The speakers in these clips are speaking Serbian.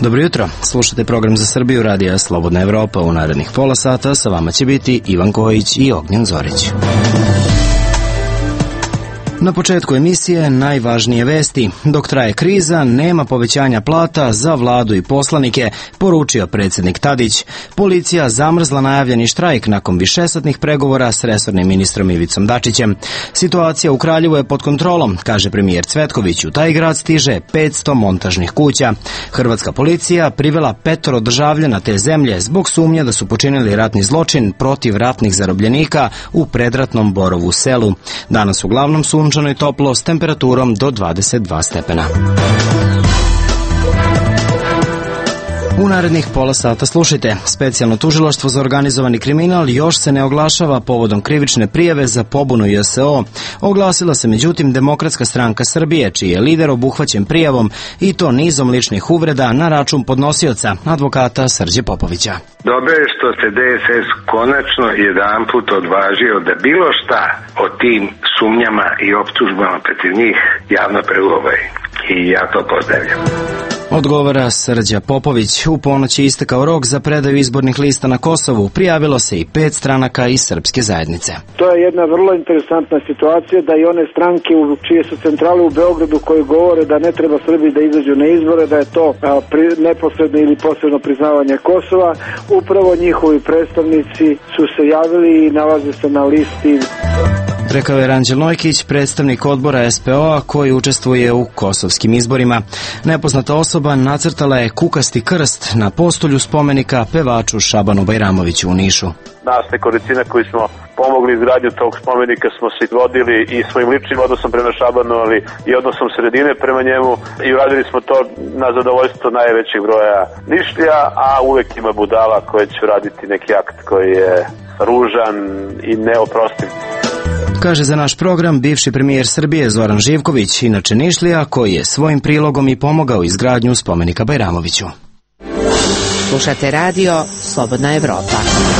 Dobro jutro, slušate program za Srbiju radija Slobodna Evropa. U narednih pola sata sa vama će biti Ivan Kojić i Ognjen Zorić. Na početku emisije najvažnije vesti. Dok traje kriza, nema povećanja plata za vladu i poslanike, poručio predsjednik Tadić. Policija zamrzla najavljeni štrajk nakon višesatnih pregovora s resornim ministrom Ivicom Dačićem. Situacija u Kraljevu je pod kontrolom, kaže premijer Cvetković. U taj grad stiže 500 montažnih kuća. Hrvatska policija privela 5 državljana te zemlje zbog sumnje da su počinili ratni zločin protiv ratnih zarobljenika u predratnom Borovu selu. Danas uglavnom sunčano i toplo s temperaturom do 22 stepena. U narednih pola sata slušajte. Specijalno tužilaštvo za organizovani kriminal još se ne oglašava povodom krivične prijave za pobunu JSO. Oglasila se međutim Demokratska stranka Srbije, čiji je lider obuhvaćen prijavom i to nizom ličnih uvreda na račun podnosioca, advokata Srđe Popovića. Dobro je što se DSS konačno jedanput odvažio da bilo šta o tim sumnjama i optužbama protiv njih javno pregovori. I ja to pozdravljam. Odgovara Srđa Popović. U ponoć je istekao rok za predaju izbornih lista na Kosovu. Prijavilo se i 5 stranaka iz srpske zajednice. To je jedna vrlo interesantna situacija da i one stranke čije su centrale u Beogradu koje govore da ne treba Srbiji da izađu na izbore, da je to neposredno ili posredno priznavanje Kosova, upravo njihovi predstavnici su se javili i nalaze se na listi. Rekao je Ranđel Nojkić, predstavnik odbora SPO-a koji učestvuje u kosovskim izborima. Nepoznata osoba nacrtala je kukasti krst na postolju spomenika pevaču Šabanu Bajramoviću u Nišu. Nas nekolicina koji smo pomogli izgradnju tog spomenika smo se vodili i svojim ličnim odnosom prema Šabanu, ali i odnosom sredine prema njemu i uradili smo to na zadovoljstvo najvećeg broja Nišlija, a uvek ima budala koje će raditi neki akt koji je ružan i neoprostiv. Kaže za naš program bivši premijer Srbije Zoran Živković, inače Nišlija, koji je svojim prilogom i pomogao izgradnju spomenika Bajramoviću. Slušate radio Slobodna Evropa.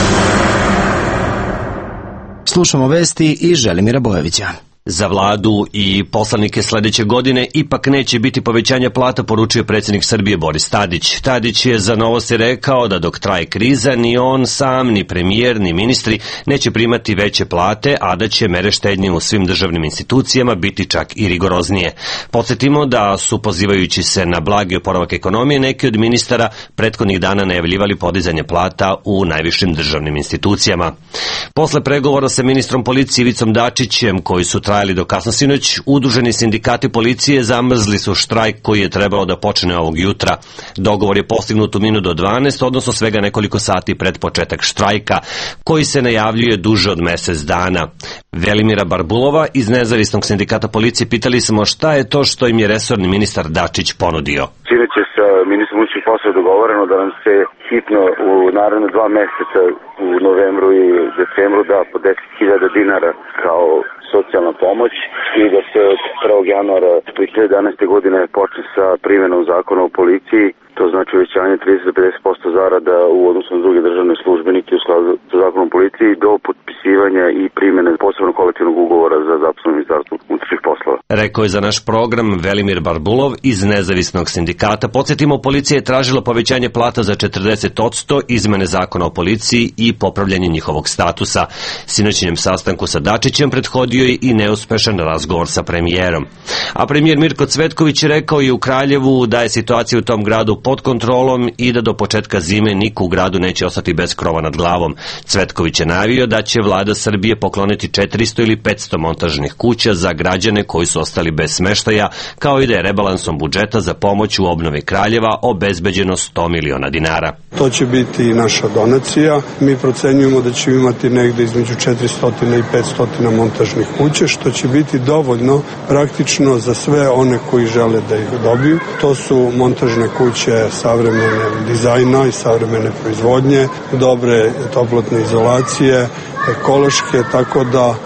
Slušamo vesti i Želimira Bojovića. Za vladu i poslanike sledeće godine ipak neće biti povećanja plata, poručio predsjednik Srbije Boris Tadić. Tadić je za Novosti rekao da dok traje kriza ni on sam, ni premijer, ni ministri neće primati veće plate, a da će mere štednje u svim državnim institucijama biti čak i rigoroznije. Podsjetimo da su, pozivajući se na blagi oporavak ekonomije, neki od ministara prethodnih dana najavljivali podizanje plata u najvišim državnim institucijama. Posle pregovora sa ministrom policije Ivicom Dačićem, koji su trajali do kasno sinoć, udruženi sindikati policije zamrzli su štrajk koji je trebalo da počne ovog jutra. Dogovor je postignut u minut do 12, odnosno svega nekoliko sati pred početak štrajka, koji se najavljuje duže od mesec dana. Velimira Barbulova iz Nezavisnog sindikata policije pitali smo šta je to što im je resorni ministar Dačić ponudio. Sinoć je sa ministrom unutrašnjih poslova dogovoreno da nam se hitno u naredne 2 meseca u novembru i decembru da po 10.000 dinara kao socijalna pomoć i da se od 1. januara 2011. godine počne sa primjenom zakona o policiji. To znači uvećanje 30-50% zarada u odnosu na druge državne službenike u skladu sa zakonom o policiji do potpisivanja i primjene posebnog kolektivnog ugovora za zaposlene Ministarstvo unutrašnjih poslova. Rekao je za naš program Velimir Barbulov iz Nezavisnog sindikata. Podsjetimo, policija je tražila povećanje plata za 40%, izmene zakona o policiji i popravljanje njihovog statusa. Sinoćnjem sastanku sa Dačićem prethodio je i neuspešan razgovor sa premijerom. A premijer Mirko Cvetković je rekao i u Kraljevu da je situacija u tom gradu pod kontrolom i da do početka zime niko u gradu neće ostati bez krova nad glavom. Cvetković je najavio da će vlada Srbije pokloniti 400 ili 500 montažnih kuća za građane koji su ostali bez smeštaja, kao i da je rebalansom budžeta za pomoć u obnovi Kraljeva obezbeđeno 100 miliona dinara. To će biti naša donacija. Mi procenjujemo da ćemo imati negde između 400 i 500 montažnih kuća, što će biti dovoljno praktično za sve one koji žele da ih dobiju. To su montažne kuće savremene dizajna i savremene proizvodnje, dobre toplotne izolacije, ekološke, tako da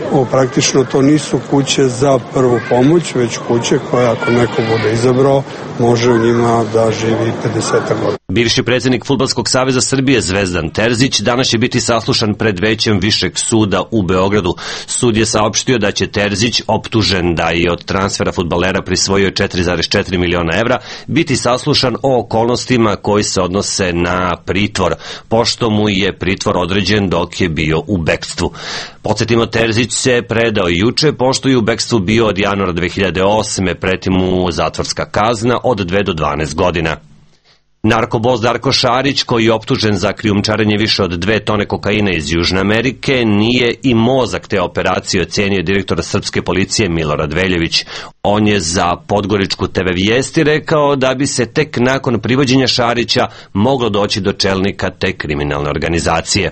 praktično to nisu kuće za prvu pomoć, već kuće koje ako neko bude izabrao, može u njima da živi 50 godina. Bivši predsjednik Fudbalskog saveza Srbije Zvezdan Terzić danas će biti saslušan pred većem Višeg suda u Beogradu. Sud je saopštio da će Terzić, optužen da je od transfera fudbalera prisvojio 4,4 miliona evra, biti saslušan o okolnostima koji se odnose na pritvor, pošto mu je pritvor određen dok je bio u bekstvu. Podsjetimo, Terzić se predao juče, pošto je u bekstvu bio od januara 2008. Preti mu zatvorska kazna od 2 do 12 godina. Narkoboss Darko Šarić, koji je optužen za krijumčarenje više od 2 tone kokaina iz Južne Amerike, nije i mozak te operacije, ocenio direktor srpske policije Milorad Veljević. On je za Podgoričku TV Vijesti rekao da bi se tek nakon privođenja Šarića moglo doći do čelnika te kriminalne organizacije.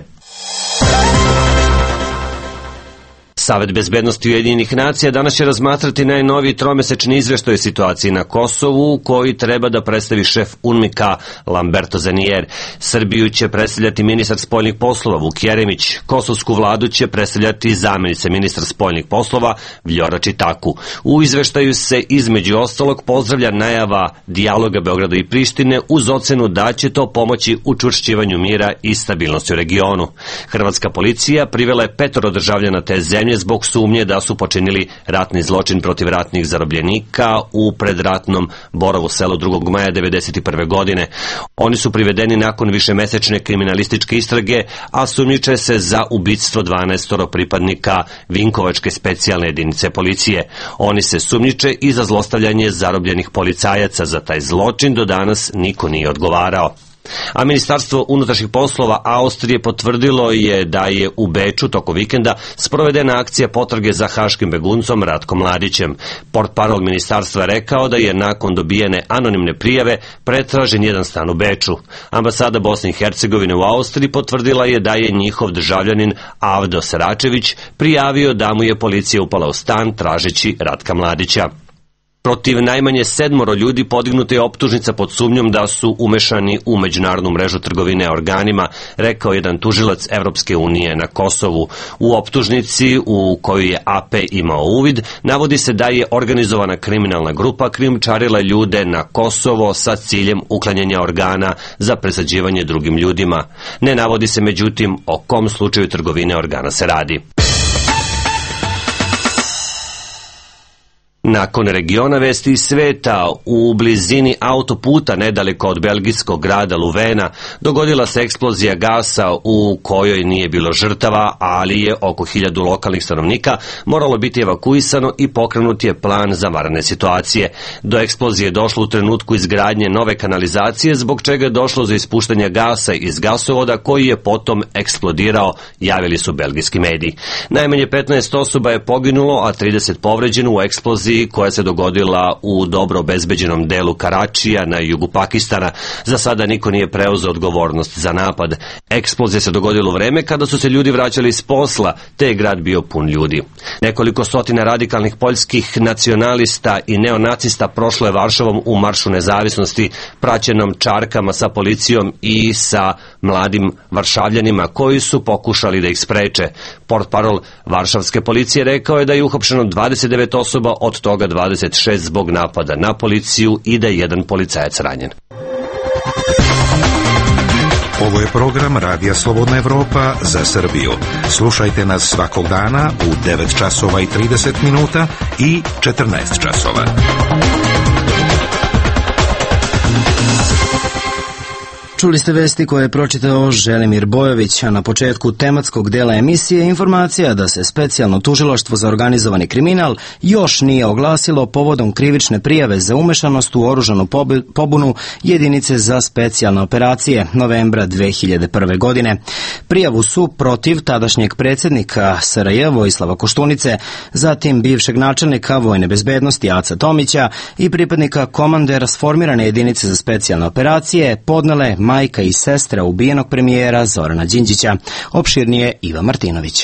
Savet bezbednosti Ujedinjenih nacija danas će razmatrati najnoviji tromesečni izveštaj o situaciji na Kosovu, koji treba da predstavi šef UNMIK-a Lamberto Zanier. Srbiju će predstavljati ministar spoljnih poslova Vuk Jeremić. Kosovsku vladu će predstavljati zamjenica ministra spoljnih poslova Vljora Čitaku. U izveštaju se između ostalog pozdravlja najava dijaloga Beograda i Prištine uz ocenu da će to pomoći učvršćivanju mira i stabilnosti u regionu. Hrvatska policija privela je 5 državljana te zemlje zbog sumnje da su počinili ratni zločin protiv ratnih zarobljenika u predratnom Borovu selu 2. maja 1991. godine. Oni su privedeni nakon višemesečne kriminalističke istrage, a sumnjiče se za ubistvo 12 pripadnika Vinkovačke specijalne jedinice policije. Oni se sumnjiče i za zlostavljanje zarobljenih policajaca. Za taj zločin do danas niko nije odgovarao. A Ministarstvo unutrašnjih poslova Austrije potvrdilo je da je u Beču tokom vikenda sprovedena akcija potrage za haškim beguncom Ratkom Mladićem. Portparol ministarstva rekao da je nakon dobijene anonimne prijave pretražen jedan stan u Beču. Ambasada Bosne i Hercegovine u Austriji potvrdila je da je njihov državljanin Avdo Seračević prijavio da mu je policija upala u stan tražeći Ratka Mladića. Protiv najmanje 7 ljudi podignuta je optužnica pod sumnjom da su umešani u međunarodnu mrežu trgovine organima, rekao jedan tužilac Evropske unije na Kosovu. U optužnici, u koju je AP imao uvid, navodi se da je organizovana kriminalna grupa krijumčarila ljude na Kosovo sa ciljem uklanjanja organa za presađivanje drugim ljudima. Ne navodi se međutim o kom slučaju trgovine organa se radi. Nakon regiona, vesti iz sveta, u blizini autoputa nedaleko od belgijskog grada Luvena dogodila se eksplozija gasa u kojoj nije bilo žrtava, ali je oko 1000 lokalnih stanovnika moralo biti evakuisano i pokrenut je plan za vanredne situacije. Do eksplozije je došlo u trenutku izgradnje nove kanalizacije, zbog čega je došlo za ispuštanje gasa iz gasovoda koji je potom eksplodirao, javili su belgijski mediji. Najmanje 15 osoba je poginulo, a 30 povređeno u eksploziji koja se dogodila u dobro obezbeđenom delu Karačija na jugu Pakistana. Za sada niko nije preuzeo odgovornost za napad. Eksplozija se dogodila u vreme kada su se ljudi vraćali iz posla, te je grad bio pun ljudi. Nekoliko stotina radikalnih poljskih nacionalista i neonacista prošlo je Varšavom u Maršu nezavisnosti, praćenom čarkama sa policijom i sa mladim Varšavljanima koji su pokušali da ih spreče. Portparol varšavske policije rekao je da je uhapšeno 29 osoba, od toga 26 zbog napada na policiju i da je jedan policajac ranjen. Ovo je program Radija Slobodna Evropa za Srbiju. Slušajte nas svakog dana u 9 časova i 30 minuta i 14 časova. Čuli ste vesti koje je pročitao Želimir Bojović, a na početku tematskog dela emisije informacija da se specijalno tužilaštvo za organizovani kriminal još nije oglasilo povodom krivične prijave za umešanost u oružanu pobunu jedinice za specijalne operacije novembra 2001. godine. Prijavu su protiv tadašnjeg predsjednika SRJ Vojislava Koštunice, zatim bivšeg načelnika vojne bezbednosti Aca Tomića i pripadnika komandera sformirane jedinice za specijalne operacije podnele majka i sestra ubijenog premijera Zorana Đinđića. Opširnije Iva Martinović.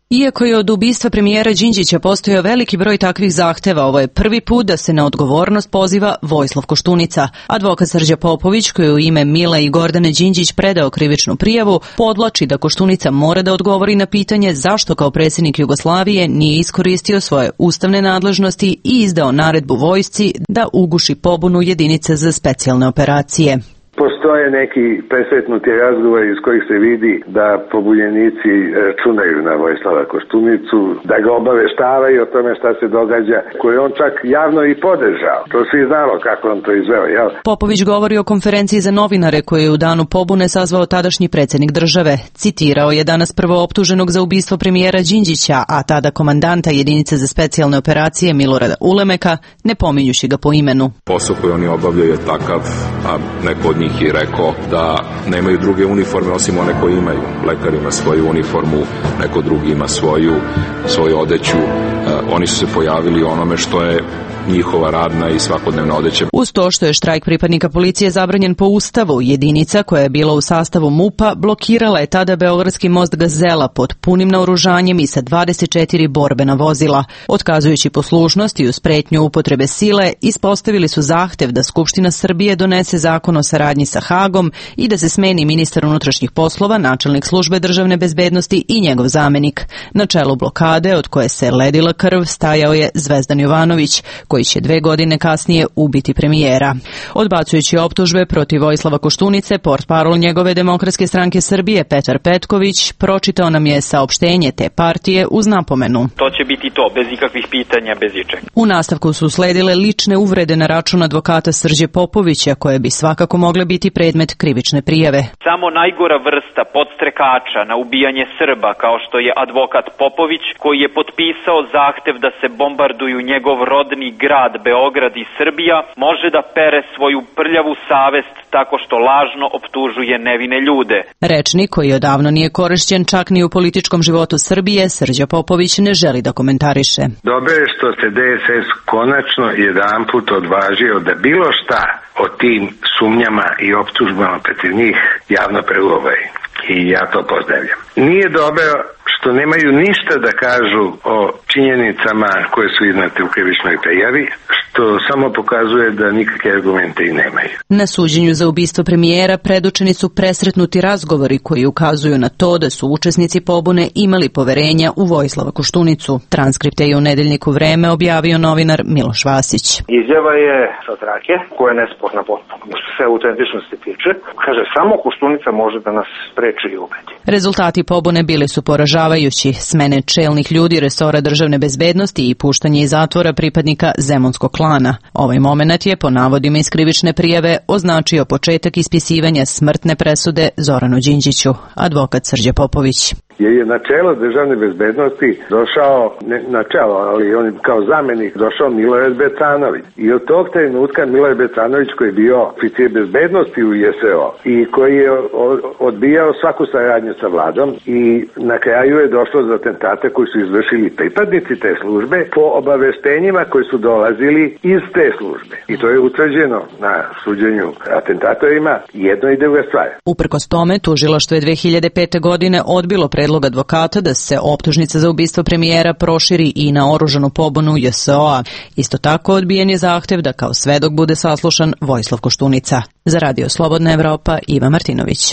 Iako je od ubistva premijera Đinđića postojao veliki broj takvih zahteva, ovo je prvi put da se na odgovornost poziva Vojislav Koštunica. Advokat Srđa Popović, koji u ime Mile i Gordane Đinđić predao krivičnu prijavu, podvlači da Koštunica mora da odgovori na pitanje zašto kao predsjednik Jugoslavije nije iskoristio svoje ustavne nadležnosti i izdao naredbu vojsci da uguši pobunu jedinice za specijalne operacije. Postoje neki presretnuti razgovori iz kojih se vidi da pobunjenici računaju na Vojislava Koštunicu, da ga obaveštavaju o tome šta se događa, koje on čak javno i podržao. To svi znalo kako on to izveo, jel? Popović govori o konferenciji za novinare koju je u danu pobune sazvao tadašnji predsjednik države. Citirao je danas prvooptuženog za ubistvo premijera Đinđića, a tada komandanta jedinice za specijalne operacije Milorada Ulemeka, ne pominjući ga po imenu. Posao koji oni obavljaju je takav, a neko od njih je rekao da nemaju druge uniforme osim one koje imaju. Lekar ima svoju uniformu, neko drugi ima svoju odeću. Oni su se pojavili onome što je njihova radna i svakodnevna odeća. Uz to što je štrajk pripadnika policije zabranjen po Ustavu, jedinica koja je bila u sastavu MUP-a blokirala je tada Beogradski most Gazela pod punim naoružanjem i sa 24 borbena vozila. Otkazujući poslušnost i uz pretnju upotrebe sile, ispostavili su zahtev da Skupština Srbije donese zakon o saradnji sa Hagom i da se smeni ministar unutrašnjih poslova, načelnik službe državne bezbednosti i njegov zamenik. Na čelu blokade, od koje se ledila krv, stajao je Zvezdan Jovanović, koji će 2 godine kasnije ubiti premijera. Odbacujući optužbe protiv Vojislava Koštunice, portparol njegove Demokratske stranke Srbije Petar Petković pročitao nam je saopštenje te partije uz napomenu. To će biti to, bez ikakvih pitanja, bez ičega. U nastavku su sledile lične uvrede na račun advokata Srđe Popovića, koje bi svakako mogle biti predmet krivične prijave. Samo najgora vrsta podstrekača na ubijanje Srba, kao što je advokat Popović, koji je potpisao zahtev da se bombarduju njegov rodni grad Beograd i Srbija, može da pere svoju prljavu savest tako što lažno optužuje nevine ljude. Rečnik koji odavno nije korišćen čak ni u političkom životu Srbije, Srđa Popović ne želi da komentariše. Dobro je što se DSS konačno jedanput odvažio da bilo šta o tim sumnjama i optužbama protiv njih javno preugovari. I ja to pozdravljam. Nije dobro što nemaju ništa da kažu o činjenicama koje su iznate u krivičnoj prijavi, što samo pokazuje da nikakve argumente i nemaju. Na suđenju za ubistvo premijera predočeni su presretnuti razgovori koji ukazuju na to da su učesnici pobune imali poverenja u Vojislava Koštunicu. Transkripte je u nedeljniku Vreme objavio novinar Miloš Vasić. Izjava je sa trake, koja je nesporna potpuno. Što se autentičnosti tiče, kaže samo Koštunica može da nas spreči i ubedi. Rezultati pobune bili su poražavajući. Smene čelnih ljudi resora državne bezbednosti i puštanje iz zatvora pripadnika Zemunskog klana. Ovaj moment je, po navodima iz krivične prijave, označio početak ispisivanja smrtne presude Zoranu Đinđiću. Advokat Srđa Popović. Jer je na čelo državne bezbednosti došao, ne na čelo, ali on kao zamenik došao Milorad Becanović. I od tog trenutka Milorad Becanović, koji je bio oficir bezbednosti u JSO i koji je odbijao svaku saradnju sa vladom, i na kraju je došlo do atentate koji su izvršili pripadnici te službe po obaveštenjima koji su dolazili iz te službe. I to je utvrđeno na suđenju atentatorima, jedno i druga stvar. Uprkos tome, tužilaštvo je 2005. godine odbilo predlog advokata da se optužnica za ubistvo premijera proširi i na oružanu pobunu JSO-a. Isto tako odbijen je zahtev da kao svedok bude saslušan Vojislav Koštunica. Za Radio Slobodna Evropa, Iva Martinović.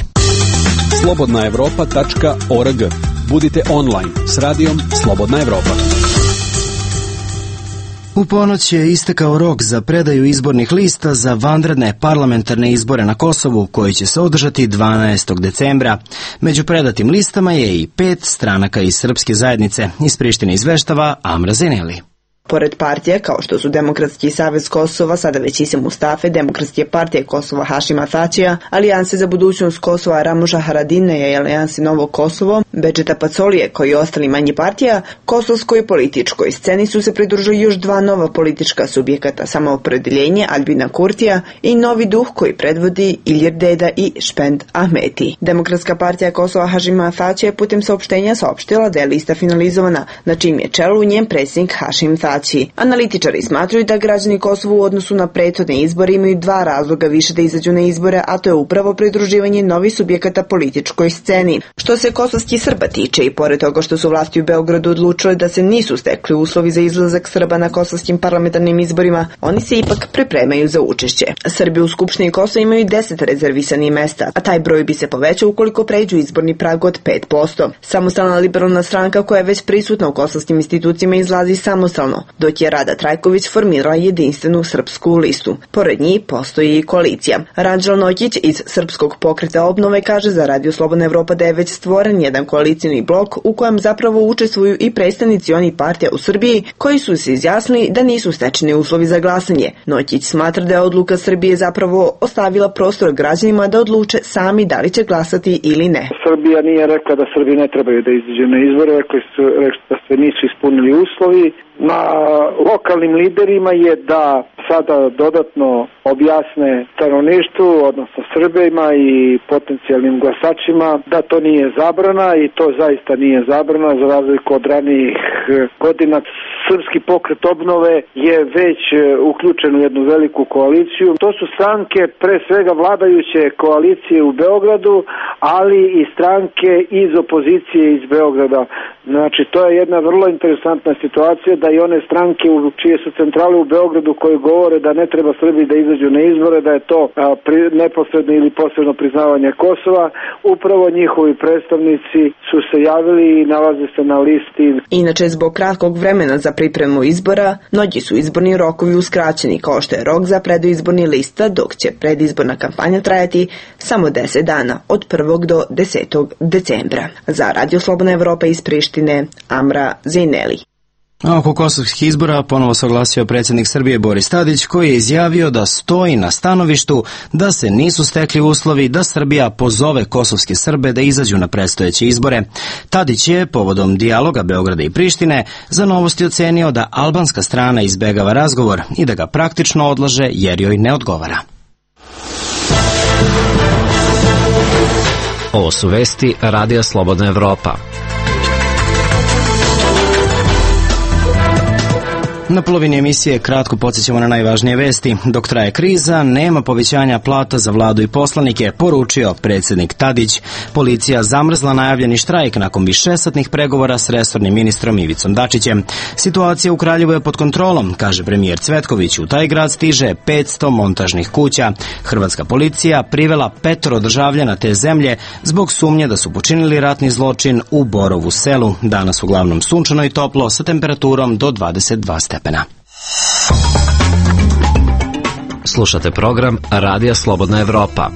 slobodnaevropa.org. Budite online s radijom Slobodna Evropa. U ponoć je istekao rok za predaju izbornih lista za vanredne parlamentarne izbore na Kosovu, koji će se održati 12. decembra. Među predatim listama je i 5 stranaka iz srpske zajednice. Iz Prištine izveštava Amra Zeneli. Pored partije, kao što su Demokratski savez Kosova, sada već Ise Mustafe, Demokratske partije Kosova Hašima Tačija, Alijanse za budućnost Kosova Ramuša Haradinaja i Alijanse Novo Kosovo, Bedžeta Pacolije, koji je ostali manji partija, kosovskoj političkoj sceni su se pridružili još 2 nova politička subjekata, Samoopredeljenje Albina Kurtija i Novi duh koji predvodi Ilir Deda i Špend Ahmeti. Demokratska partija Kosova Hašima Tačija putem saopštenja saopštila da je lista finalizovana, na čim je čelu njen predsjednik Hašim Tači. izaći. Analitičari smatruju da građani Kosova u odnosu na prethodne izbore imaju dva razloga više da izađu na izbore, a to je upravo pridruživanje novih subjekata političkoj sceni. Što se kosovskih Srba tiče, i pored toga što su vlasti u Beogradu odlučile da se nisu stekli uslovi za izlazak Srba na kosovskim parlamentarnim izborima, oni se ipak pripremaju za učešće. Srbi u Skupštini Kosova imaju 10 rezervisanih mesta, a taj broj bi se povećao ukoliko pređu izborni prag od 5%. Samostalna liberalna stranka koja je već prisutna u kosovskim institucijama izlazi samostalno, dok je Rada Trajković formirala jedinstvenu srpsku listu. Pored njih postoji i koalicija. Ranđela Nokić iz Srpskog pokreta obnove kaže za Radio Slobodna Evropa da je već stvoren jedan koalicijni blok u kojem zapravo učestvuju i predstavnici onih partija u Srbiji koji su se izjasnili da nisu stečeni uslovi za glasanje. Nokić smatra da je odluka Srbije zapravo ostavila prostor građanima da odluče sami da li će glasati ili ne. Srbija nije rekla da Srbi ne trebaju da izađu na izbore, rekli da se nisu ispunili uslovi. Na lokalnim liderima je da sada dodatno objasne stanovništvu, odnosno Srbima i potencijalnim glasačima, da to nije zabrana i to zaista nije zabrana za razliku od ranijih godina. Srpski pokret obnove je već uključen u jednu veliku koaliciju. To su stranke pre svega vladajuće koalicije u Beogradu, ali i stranke iz opozicije iz Beograda. Znači, to je jedna vrlo interesantna situacija da i one stranke čije su centrale u Beogradu koje govore da ne treba Srbiji da izađu na izbore, da je to neposredno ili posredno priznavanje Kosova, upravo njihovi predstavnici su se javili i nalaze se na listi. Inače, zbog kratkog vremena za pripremu izbora, mnogi su izborni rokovi uskraćeni, kao što je rok za predaju izborni lista, dok će predizborna kampanja trajati samo 10 dana, od 1. do 10. decembra. Za Radio Slobodna Evropa iz Prištine, Amra Zejneli. A oko kosovskih izbora ponovo se oglasio predsjednik Srbije Boris Tadić, koji je izjavio da stoji na stanovištu da se nisu stekli uslovi da Srbija pozove kosovske Srbe da izađu na predstojeće izbore. Tadić je, povodom dijaloga Beograda i Prištine, za Novosti ocenio da albanska strana izbegava razgovor i da ga praktično odlaže jer joj ne odgovara. Ovo su vesti Radija Slobodna Evropa. Na polovini emisije kratko podsjećamo na najvažnije vesti. Dok traje kriza, nema povećanja plata za vladu i poslanike, poručio predsjednik Tadić. Policija zamrzla najavljeni štrajk nakon višesatnih pregovora s resornim ministrom Ivicom Dačićem. Situacija u Kraljevu je pod kontrolom, kaže premijer Cvetković. U taj grad stiže 500 montažnih kuća. Hrvatska policija privela 5 državljana te zemlje zbog sumnje da su počinili ratni zločin u Borovu selu. Danas uglavnom sunčano i toplo sa temperaturom do 22 stepena. Slušate program Radija Slobodna Evropa.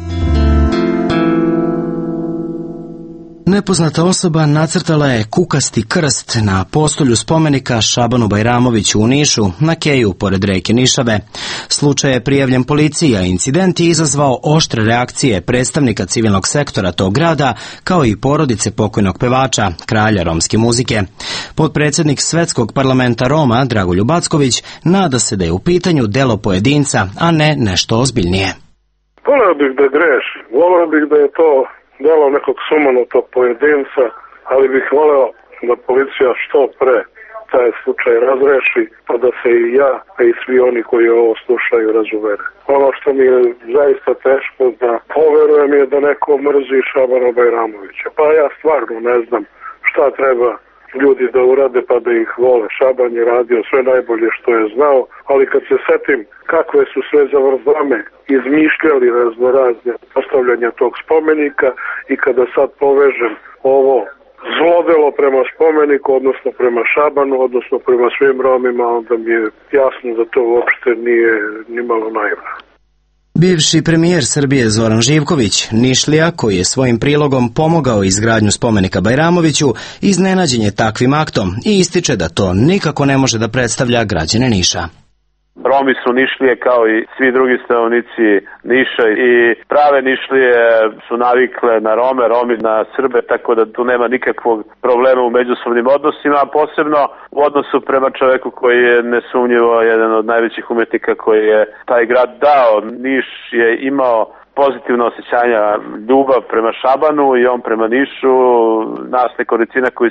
Nepoznata osoba nacrtala je kukasti krst na postolju spomenika Šabanu Bajramoviću u Nišu, na keju pored reke Nišave. Slučaj je prijavljen policiji, a incident je izazvao oštre reakcije predstavnika civilnog sektora tog grada, kao i porodice pokojnog pevača, kralja romske muzike. Potpredsjednik Svetskog parlamenta Roma, Dragoljub Backović, nada se da je u pitanju delo pojedinca, a ne nešto ozbiljnije. Voleo bih da grešim, voleo bih da je to delo nekog sumanutog pojedinca, ali bih voleo da policija što pre taj slučaj razreši, pa da se i ja, a i svi oni koji ovo slušaju razuvere. Ono što mi je zaista teško da poverujem je da neko mrzi Šabana Bajramovića. Pa ja stvarno ne znam šta treba ljudi da urade pa da ih vole. Šaban je radio sve najbolje što je znao, ali kad se setim kakve su sve zavrzlame izmišljali raznorazne postavljanja tog spomenika i kada sad povežem ovo zlodelo prema spomeniku, odnosno prema Šabanu, odnosno prema svim Romima, onda mi je jasno da to uopšte nije ni malo naivno. Bivši premijer Srbije Zoran Živković, Nišlija, koji je svojim prilogom pomogao izgradnju spomenika Bajramoviću, iznenađen je takvim aktom i ističe da to nikako ne može da predstavlja građane Niša. Romi su Nišlije kao i svi drugi stanovnici Niša i prave Nišlije su navikle na Rome, Romi na Srbe, tako da tu nema nikakvog problema u međusobnim odnosima, a posebno u odnosu prema čoveku koji je nesumnjivo jedan od najvećih umetnika koji je taj grad dao. Niš je imao pozitivno osjećanja, ljubav prema Šabanu i on prema Nišu. Nas nekolicina koji smo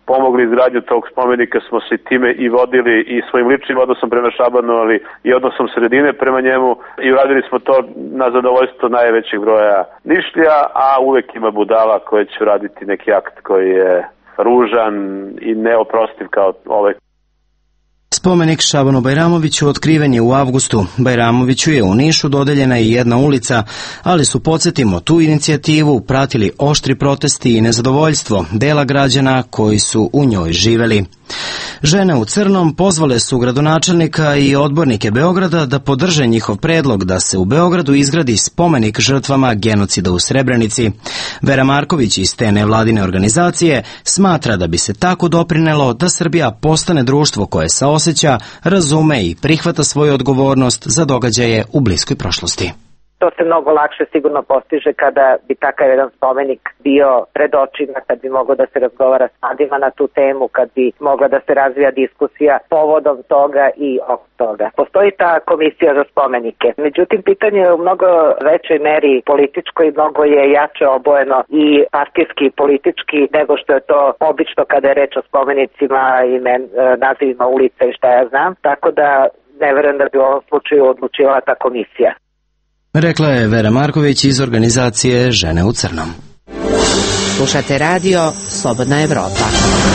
pomogli izgradnju tog spomenika smo se time i vodili i svojim ličnim odnosom prema Šabanu, ali i odnosom sredine prema njemu i uradili smo to na zadovoljstvo najvećeg broja Nišlija, a uvek ima budala koje će raditi neki akt koji je ružan i neoprostiv kao ovaj. Spomenik Šabanu Bajramoviću otkriven je u avgustu. Bajramoviću je u Nišu dodeljena i jedna ulica, ali su, podsjetimo, tu inicijativu pratili oštri protesti i nezadovoljstvo dela građana koji su u njoj živeli. Žene u crnom pozvale su gradonačelnika i odbornike Beograda da podrže njihov predlog da se u Beogradu izgradi spomenik žrtvama genocida u Srebrenici. Vera Marković iz te nevladine organizacije smatra da bi se tako doprinelo da Srbija postane društvo koje saoseća, razume i prihvata svoju odgovornost za događaje u bliskoj prošlosti. To se mnogo lakše sigurno postiže kada bi takav jedan spomenik bio pred očima, kad bi moglo da se razgovara s mladima na tu temu, kad bi mogla da se razvija diskusija povodom toga i oko toga. Postoji ta komisija za spomenike. Međutim, pitanje je u mnogo većoj meri političko i mnogo je jače obojeno i partijski i politički nego što je to obično kada je reč o spomenicima i nazivima ulica i šta ja znam. Tako da ne verujem da bi u ovom slučaju odlučivala ta komisija. Rekla je Vera Marković iz organizacije Žene u crnom. Slušate radio Slobodna Evropa.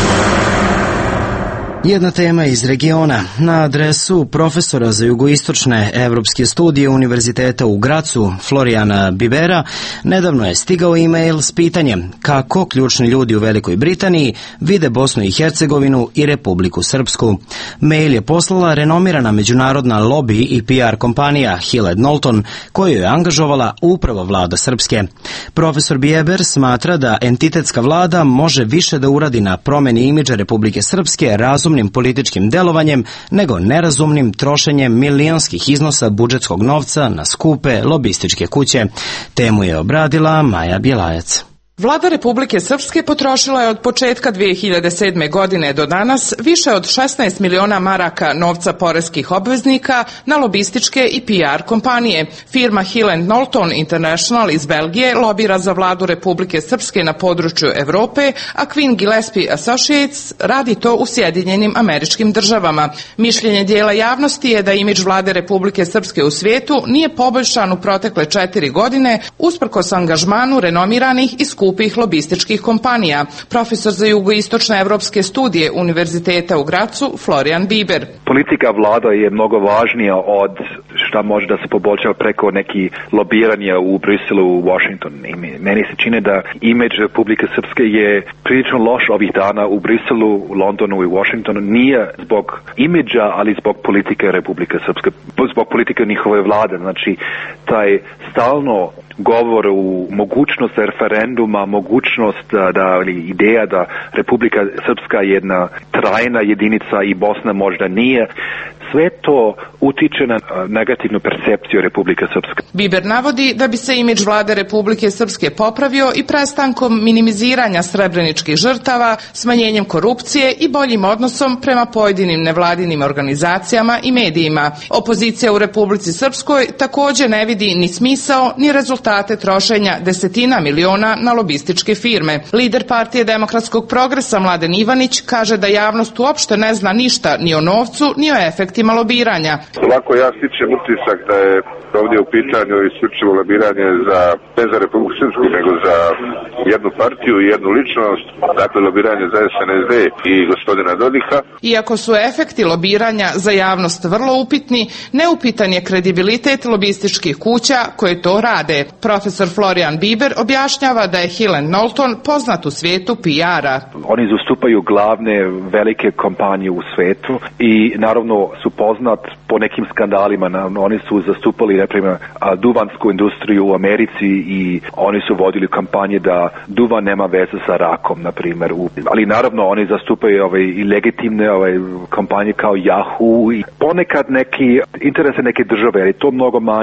Jedna tema iz regiona. Na adresu profesora za jugoistočne evropske studije Univerziteta u Gracu, Florijana Bibera, nedavno je stigao e-mail s pitanjem kako ključni ljudi u Velikoj Britaniji vide Bosnu i Hercegovinu i Republiku Srpsku. Mail je poslala renomirana međunarodna lobby i PR kompanija Hill & Knowlton, koju je angažovala upravo vlada Srpske. Profesor Biber smatra da entitetska vlada može više da uradi na promeni imidža Republike Srpske razumnim političkim delovanjem nego nerazumnim trošenjem milionskih iznosa budžetskog novca na skupe lobističke kuće. Temu je obradila Maja Bjelajac. Vlada Republike Srpske potrošila je od početka 2007. godine do danas više od 16 miliona maraka novca poreskih obveznika na lobističke i PR kompanije. Firma Hill & Knowlton International iz Belgije lobira za vladu Republike Srpske na području Evrope, a Queen Gillespie Associates radi to u Sjedinjenim Američkim Državama. Mišljenje dijela javnosti je da imidž vlade Republike Srpske u svijetu nije poboljšan u protekle 4 godine usprkos angažmanu renomiranih i skupih lobističkih kompanija. Profesor za jugoistočne evropske studije Univerziteta u Gracu, Florijan Biber. Politika vlada je mnogo važnija od šta može da se poboljša preko neki lobiranja u Briselu, u Washington. Meni se čini da imidž Republike Srpske je prilično loš ovih dana u Briselu, u Londonu i Washingtonu. Nije zbog imidža, ali zbog politike Republike Srpske, zbog politike njihove vlade. Znači, taj stalno govor u mogućnost referenduma, mogućnost ili ideja da Republika Srpska je jedna trajna jedinica i Bosna možda nije, sve to utiče na negativnu percepciju Republike Srpske. Biber navodi da bi se imidž vlade Republike Srpske popravio i prestankom minimiziranja srebreničkih žrtava, smanjenjem korupcije i boljim odnosom prema pojedinim nevladinim organizacijama i medijima. Opozicija u Republici Srpskoj također ne vidi ni smisao ni rezultate trošenja desetina miliona na lobističke firme. Lider Partije demokratskog progresa Mladen Ivanić kaže da javnost uopšte ne zna ništa ni o novcu ni o efektima lobiranja. Ovako ja stičem utisak da je ovdje u pitanju isključivo lobiranje ne za Republiku Srpsku, nego za jednu partiju i jednu ličnost, dakle lobiranje za SNSD i gospodina Dodika. Iako su efekti lobiranja za javnost vrlo upitni, neupitan je kredibilitet lobističkih kuća koje to rade. Profesor Florijan Biber objašnjava da je Hill & Knowlton poznat u svijetu PR-a. Oni zastupaju glavne velike kompanije u svijetu i naravno su poznat po nekim skandalima. Oni su zastupali naprimjer duvansku industriju u Americi i oni su vodili kampanje da duvan nema veze sa rakom, na primjer. Ali naravno oni zastupaju i legitimne kampanje kao Yahoo i ponekad neki interese neke države, ali to mnogo manje.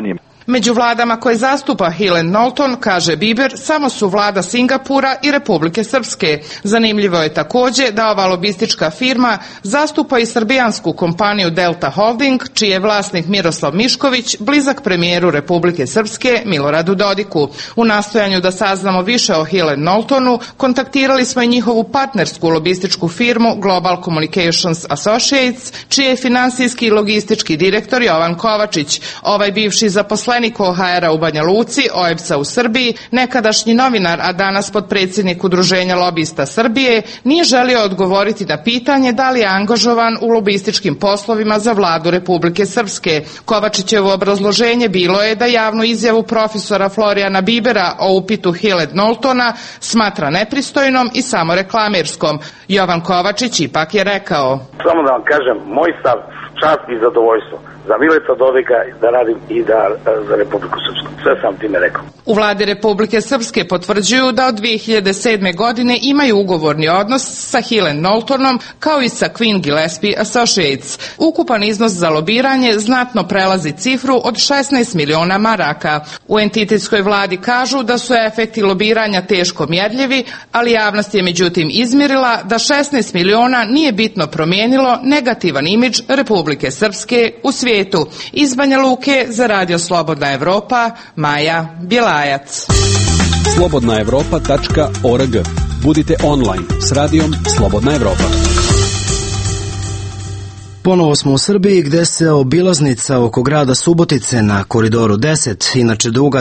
Među vladama koje zastupa Hilen Knowlton, kaže Biber, samo su vlada Singapura i Republike Srpske. Zanimljivo je takođe da ova lobistička firma zastupa i srbijansku kompaniju Delta Holding, čiji je vlasnik Miroslav Mišković, blizak premijeru Republike Srpske Miloradu Dodiku. U nastojanju da saznamo više o Hilen Knowltonu, kontaktirali smo i njihovu partnersku lobističku firmu Global Communications Associates, čiji je finansijski i logistički direktor Jovan Kovačić. Ovaj bivši zaposlenik OHR-a u Banja Luci, OEBS-a u Srbiji, nekadašnji novinar, a danas potpredsjednik Udruženja lobista Srbije, nije želio odgovoriti na pitanje da li je angažovan u lobističkim poslovima za vladu Republike Srpske. Kovačićevo obrazloženje bilo je da javnu izjavu profesora Florijana Bibera o upitu Hilen Knowltona smatra nepristojnom i samo reklamerskom. Jovan Kovačić ipak je rekao: Samo da vam kažem, moj stav, čast i zadovoljstvo za Mileta Dodika da radim i za Republiku Srpsku. Sve sam time rekao. U vladi Republike Srpske potvrđuju da od 2007. godine imaju ugovorni odnos sa Hilen Knowltonom kao i sa Queen Gillespie Associates. Ukupan iznos za lobiranje znatno prelazi cifru od 16 miliona maraka. U entitetskoj vladi kažu da su efekti lobiranja teško mjerljivi, ali javnost je međutim izmjerila da 16 miliona nije bitno promijenilo negativan imidž Republike Srpske u svijetu. Iz Banja Luke za Radio Slobodna Evropa, Maja Bjelajac. slobodnaevropa.org. Budite online s radijom Slobodna Evropa. Ponovo smo u Srbiji gde se obilaznica oko grada Subotice na koridoru 10, inače duga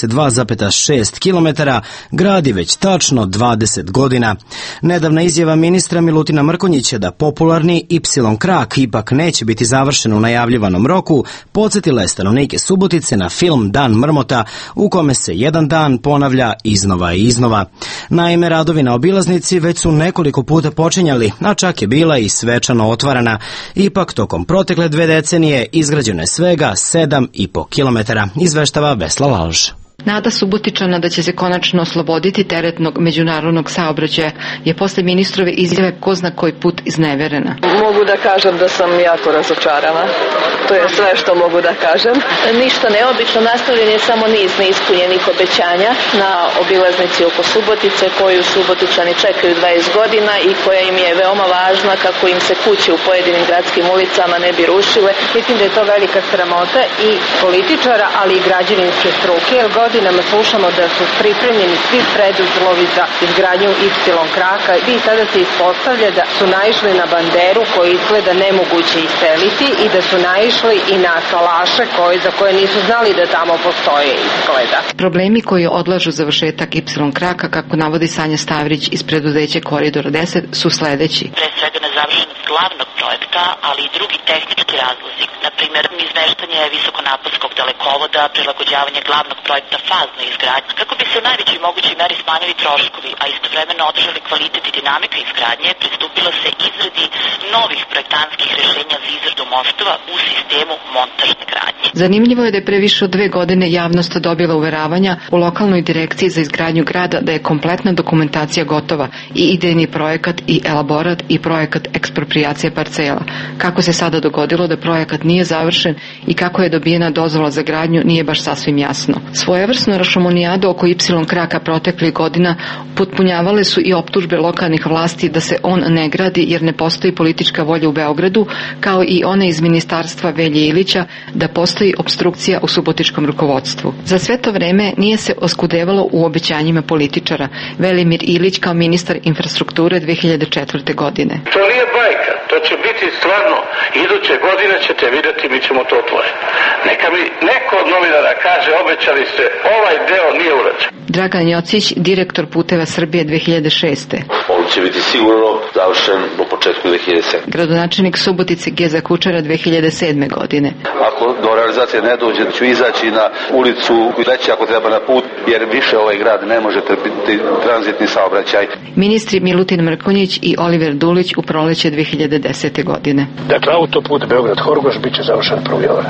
22,6 km, gradi već tačno 20 godina. Nedavna izjava ministra Milutina Mrkonjića da popularni Y krak ipak neće biti završen u najavljivanom roku, podsjetila je stanovnike Subotice na film Dan mrmota, u kome se jedan dan ponavlja iznova i iznova. Naime, radovi na obilaznici već su nekoliko puta počinjali, a čak je bila i svečano otvarana. Ipak, tokom protekle 2 decenije izgrađeno je svega 7,5 kilometara, izveštava Vesla Lalž. Nada Subotičana da će se konačno osloboditi teretnog međunarodnog saobraćaja je posle ministrove izjave ko zna koji put izneverena. Mogu da kažem da sam jako razočarana. To je sve što mogu da kažem. Ništa neobično, nastavljen je samo niz neispunjenih obećanja na obilaznici oko Subotice koju Subotičani čekaju 20 godina i koja im je veoma važna kako im se kuće u pojedinim gradskim ulicama ne bi rušile. Mislim da je to velika sramota i političara, ali i građevinske struke, jer godinama slušamo da su pripremljeni svi preduslovi za izgradnju Y kraka i sada se ispostavlja da su naišli na banderu koju izgleda nemoguće iseliti i da su naišli i na salaše za koje nisu znali da tamo postoje izgleda. Problemi koji odlažu završetak Y kraka, kako navodi Sanja Stavrić iz preduzeća Koridora 10, su sledeći. Pre svega nezavršenost glavnog projekta, ali i drugi tehnički razlozi, na primjer izmeštanje visokonaponskog dalekovoda, prilagođavanje glavnog projekta faznoj izgradnji, kako bi se u najvećoj mogućoj meri smanjili troškovi, a istovremeno održali kvalitet i dinamika izgradnje, pristupilo se izradi novih projektantskih rešenja za izradu mostova u sistemu montažne gradnje. Zanimljivo je da je pre više od 2 godine javnost dobila uveravanja u lokalnoj direkciji za izgradnju grada da je kompletna dokumentacija gotova, i idejni projekat i elaborat i projekat eksproprijacije parcela. Kako se sada dogodilo da projekat nije završen i kako je dobijena dozvola za gradnju nije baš sasvim jasno. Svojevrsno rašomonijadu oko Y kraka proteklih godina potpunjavale su i optužbe lokalnih vlasti da se on ne gradi jer ne postoji politička volja u Beogradu, kao i one iz ministarstva Velje Ilića da postoji opstrukcija u subotičkom rukovodstvu. Za sve to vreme nije se oskudevalo u obećanjima političara. Velimir Ilić kao ministar infrastrukture 2004. godine. To nije bajka, to će biti stvarno. Iduće godine ćete vidjeti, mi ćemo to otvoriti. Neka mi neko od novinara kaže, obećali ste, ovaj deo nije urađen. Dragan Jocić, direktor Puteva Srbije 2006. On će biti sigurno završen u početku 2007. Gradonačelnik Subotice Geza Kučara 2007. godine. Ako do realizacije ne dođe, ću izaći na ulicu i reći ako treba na put, jer više ovaj grad ne može biti tranzitni saobraćaj. Ministri Milutin Mrkonjić i Oliver Dulić u proleće 2010. godine. Dakle, autoput Beograd-Horgoš biće završen 1. januara.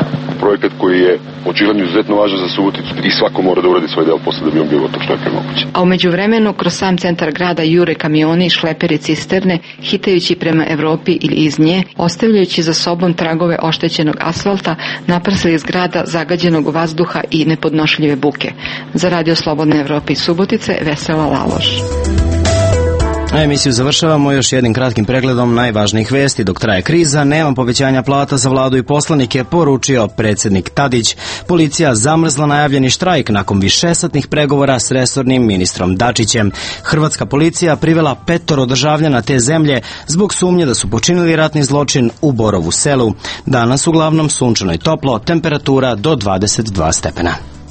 projekat koji je očigledno izuzetno važan za Suboticu i svako mora da uradi svoj del posle da bi on bio gotov što je pre moguće. A u međuvremenu kroz sam centar grada jure kamioni, šleperi, cisterne, hitajući prema Evropi ili iz nje, ostavljajući za sobom tragove oštećenog asfalta, naprsli iz grada zagađenog vazduha i nepodnošljive buke. Za Radio Slobodne Evrope iz Subotice, Vesela Laloš. A emisiju završavamo još jednim kratkim pregledom najvažnijih vesti. Dok traje kriza, nema povećanja plata za vladu i poslanike, poručio predsjednik Tadić. Policija zamrzla najavljeni štrajk nakon višesatnih pregovora s resornim ministrom Dačićem. Hrvatska policija privela 5 državljana te zemlje zbog sumnje da su počinili ratni zločin u Borovu Selu. Danas uglavnom sunčano i toplo, temperatura do 22 stepena.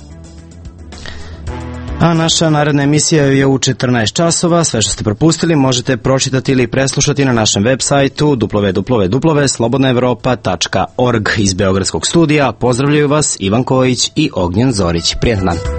A naša naredna emisija je u 14 časova. Sve što ste propustili možete pročitati ili preslušati na našem web sajtu www.slobodnaevropa.org. Iz Beogradskog studija pozdravljaju vas Ivan Kojić i Ognjen Zorić. Prijetan dan.